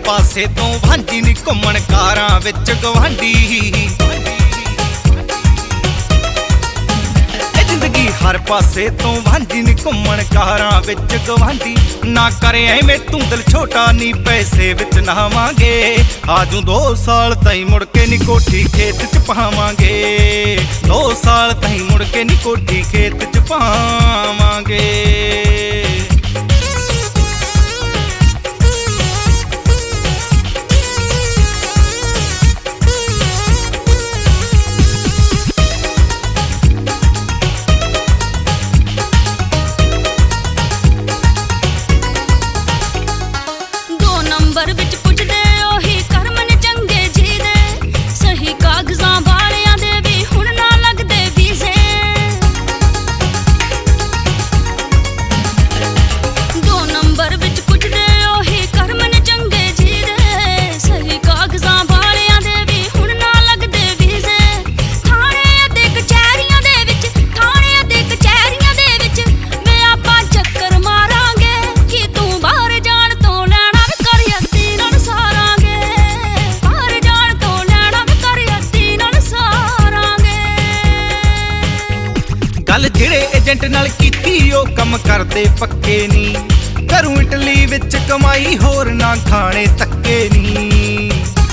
ਪਾਸੇ ਤੋਂ ਵਾਂਝੀ ਨੀ ਘੁੰਮਣ ਕਾਰਾਂ ਵਿੱਚ ਗਵਾਂਢੀ। ਜ਼ਿੰਦਗੀ ਹਰ ਪਾਸੇ ਤੋਂ ਵਾਂਝੀ ਨੀ ਘੁੰਮਣ ਕਾਰਾਂ ਵਿੱਚ ਗਵਾਂਢੀ। ਨਾ ਕਰੇ ਐਵੇਂ ਤੂੰ ਦਿਲ ਛੋਟਾ ਨੀ ਪੈਸੇ ਵਿੱਚ ਨਹਾਵਾਂਗੇ। ਆਜੂ 2 ਸਾਲ ਤਾਈਂ ਮੁੜ ਕੇ ਨੀ ਕੋਠੀ ਖੇਤ ਚ ਪਾਵਾਂਗੇ। 2 ਸਾਲ ਤਾਈਂ ਮੁੜ ਕੇ ਨੀ ਕੋਠੀ ਖੇਤ ਚ ਪਾਵਾਂਗੇ। ਨੰਬਰ ਵਿੱਚ ਪੁੱਛਦੇ ਉਹੀ ਕਰਮ ਨੇ ਚੰਗੇ ਜੀ ਦੇ। ਸਹੀ ਕਾਗਜ਼ਾਂ ਵਾਲਿਆਂ ਦੇ ਵੀ ਹੁਣ ਨਾ ਲੱਗਦੇ ਵੀਜ਼ੇ। 2 ਨੰਬਰ ਵਿੱਚ ਪੁੱਛਦੇ ਉਹੀ ਕਰਮ ਨੇ ਚੰਗੇ ਜੀ ਦੇ। ਸਹੀ ਕਾਗਜ਼ਾਂ ਵਾਲਿਆਂ ਦੇ ਵੀ ਹੁਣ ਨਾ ਲੱਗਦੇ ਵੀਜ਼ੇ। ਥਾਣੇ ਅਤੇ ਕਚਹਿਰੀਆਂ ਦੇ ਵਿੱਚ, ਥਾਣੇ ਅਤੇ ਕਚਹਿਰੀਆਂ ਦੇ ਵਿੱਚ ਵੇ ਆਪਾਂ ਚੱਕਰ ਮਾਰਾਂਗੇ। ਕਿ ਤੂੰ ਬਾਹਰ ਜਾਣ ਤੋਂ ਗੱਲ ਜਿਹੜੇ ਏਜੰਟ ਨਾਲ ਕੀਤੀ ਉਹ ਕੰਮ ਕਰਦੇ ਪੱਕੇ ਨੀ। ਘਰੋਂ ਇਟਲੀ ਵਿੱਚ ਕਮਾਈ ਹੋਰ ਨਾ ਖਾਣੇ ਧੱਕੇ ਨੀ।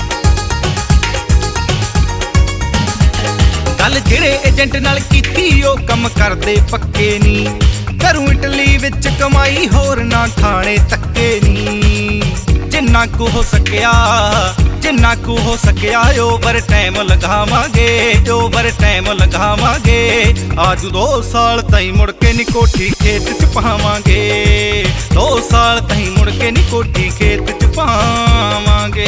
ਗੱਲ ਜਿਹੜੇ ਏਜੰਟ ਨਾਲ ਕੀਤੀ ਉਹ ਕੰਮ ਕਰਦੇ ਪੱਕੇ ਨੀ। ਘਰੋਂ ਇਟਲੀ ਵਿੱਚ ਕਮਾਈ ਹੋਰ ਨਾ ਖਾਣੇ ਧੱਕੇ ਨੀ। ਜਿੰਨਾ ਕੁ ਹੋ ਸਕਿਆ, ਜਿੰਨਾ ਕੁ ਹੋ ਸਕਿਆ ਓਵਰ ਟਾਈਮ ਲਗਾਵਾਂਗੇ। ਓਵਰ ਟਾਈਮ ਲਗਾਵਾਂਗੇ। ਆਜੂ 2 ਸਾਲ ਤਾਈਂ ਮੁੜ ਕੇ ਨੀ ਕੋਠੀ ਖੇਤ ਚ ਪਾਵਾਂਗੇ। 2 ਸਾਲ ਤਾਈਂ ਮੁੜ ਕੇ ਨੀ ਕੋਠੀ ਖੇਤ ਚ ਪਾਵਾਂਗੇ।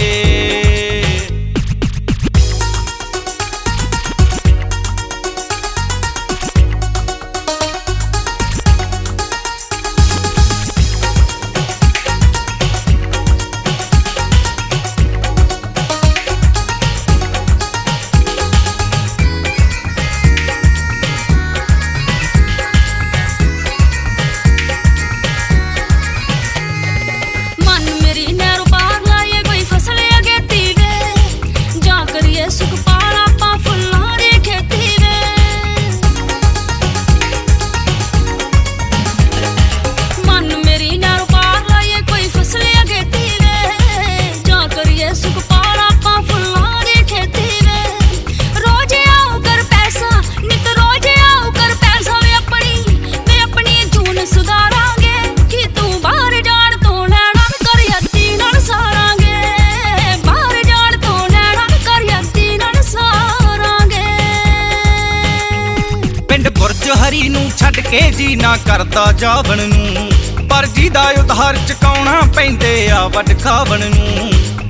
ਹਰੀ ਨੂੰ ਛੱਡ ਕੇ ਜੀ ਨਾ ਕਰਦਾ ਜਾਵਣ ਨੂੰ। ਪਰ ਜਿਹਦਾ ਉਧਾਰ ਚੁਕਾਉਣਾ ਪੈਂਦੇ ਆ ਵੱਡ ਖਾਵਣ ਨੂੰ।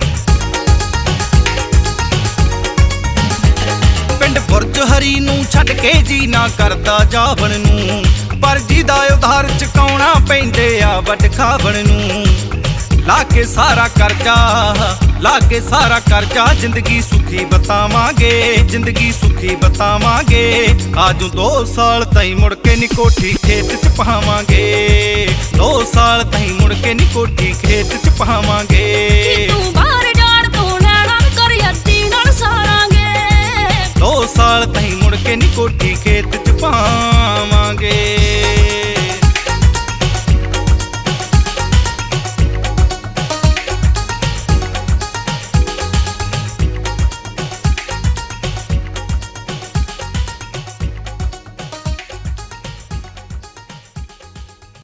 ਪਿੰਡ ਬੁਰਜ ਹਰੀ ਨੂੰ ਛੱਡ ਕੇ ਜੀ ਨਾ ਕਰਦਾ ਜਾਵਣ ਨੂੰ। ਪਰ ਜਿਹਦਾ ਉਧਾਰ ਚੁਕਾਉਣਾ ਪੈਂਦੇ ਆ ਵੱਡ ਖਾਵਣ ਨੂੰ। ਲਾ ਕੇ ਸਾਰਾ ਕਰਜ਼ਾ, ਲਾ ਕੇ ਸਾਰਾ ਕਰਜ਼ਾ ਜ਼ਿੰਦਗੀ ਸੁਖੀ ਬਤਾਵਾਂਗੇ। ਜ਼ਿੰਦਗੀ ਸੁਖੀ ਬਤਾਵਾਂਗੇ। ਆਜੂ 2 ਸਾਲ ਤਾਈਂ ਮੁੜ ਕੇ ਨੀ ਕੋਠੀ ਖੇਤ ਚ ਪਾਵਾਂਗੇ। 2 ਸਾਲ ਤਾਈਂ ਮੁੜ ਕੇ ਨੀ ਕੋਠੀ ਖੇਤ ਚ ਪਾਵਾਂਗੇ। ਤੂੰ ਬਾਹਰ ਜਾਣ ਤੋਂ ਲੈਣਾ ਕਰ ਯਾਦੀ ਨਾਲ ਸਾਰਾਂਗੇ। 2 ਸਾਲ ਤਾਈਂ ਮੁੜ ਕੇ ਨੀ ਕੋਠੀ ਖੇਤ